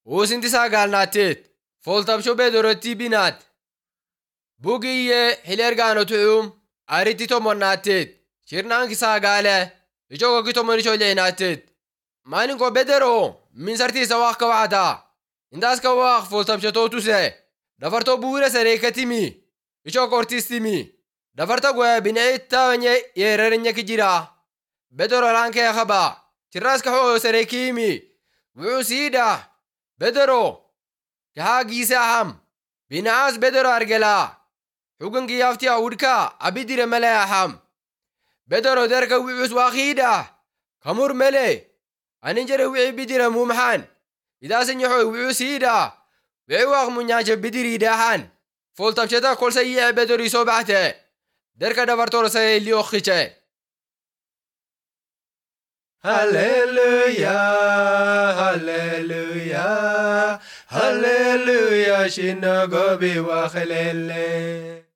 Uusinti sagaalnaateet fooltabshoo beedorotti binaat bugiyyee hilergaanotu'um aritti tomonnaateet shirnaanki sagaale ijogogi tomonishooleenaateet maanin ko bederoo minsartiisa waaq ka wacdaa indaas ka waaq fooltabshotootuse dafartoo buure sareekatimi ishoo kortistimi dafarta goya bine'ittawanye yeerarinya kijira bedero laankee qabaa chirraas ka ho'o sareekiimi wuxuu siidha bedero kahaa giise aham binaas bedero argelaa xugun giyaaftiya udhkaa abidire mele aham bedero derka wuxuus waaqiidha kamur mele anin jere wixii bidire muumaxaan idaasin yoxoy wuxuu siidha wixii waaq munyaaje bidiriidhaahan fooltabsheta kolsa yice bedero isoo baxte derka dafartorosay liyoqiche Hallelujah, hallelujah, hallelujah, shinagobi wa khalele.